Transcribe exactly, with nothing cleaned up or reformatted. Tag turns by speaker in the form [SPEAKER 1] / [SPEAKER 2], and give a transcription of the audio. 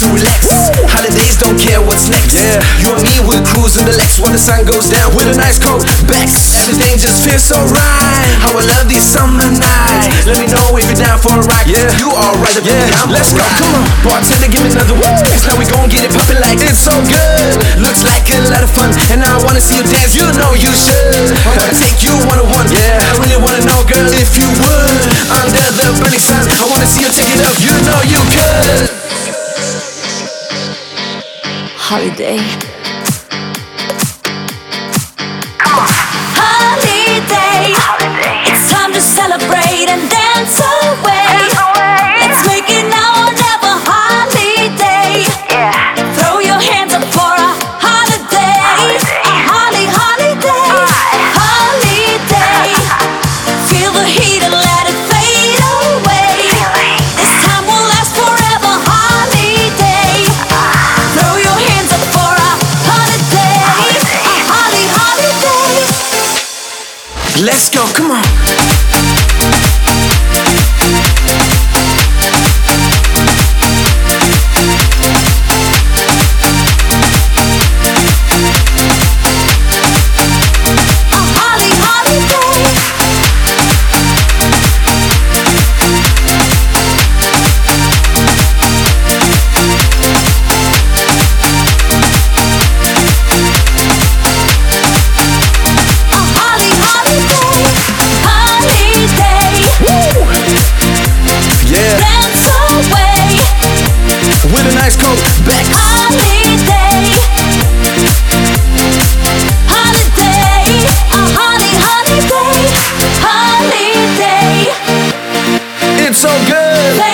[SPEAKER 1] to relax. Holidays don't care what's next. Yeah. You and me will cruise in the Lex when the sun goes down with a nice cold backs. Everything just feels so right. How I love these summer nights. Let me know if you're down for a ride. Yeah. You alright, yeah. I'm Let's right. go, come on. Bartender, give me another one. Cause now we gon' get it poppin' like it's so good. Looks like a lot of fun, and I wanna see you dance. You know you should. I wanna take you one on one. Yeah. I really wanna know, girl, if you would. Under the burning sun, I wanna see you take it up. You know you could.
[SPEAKER 2] Holiday.
[SPEAKER 3] Holiday. Holiday. It's time to celebrate and dance away. Let's make it now or never. Holiday. Yeah. Throw your hands up for a holiday. Holiday. A holly holiday. Holiday. Feel the heat and let it fade away. This time will last forever. Holiday. Throw your hands up for a holiday. A holly holiday.
[SPEAKER 1] Let's go, come on. With a nice coat back.
[SPEAKER 3] Holiday. Holiday. A holly holiday. Holiday.
[SPEAKER 1] It's so good.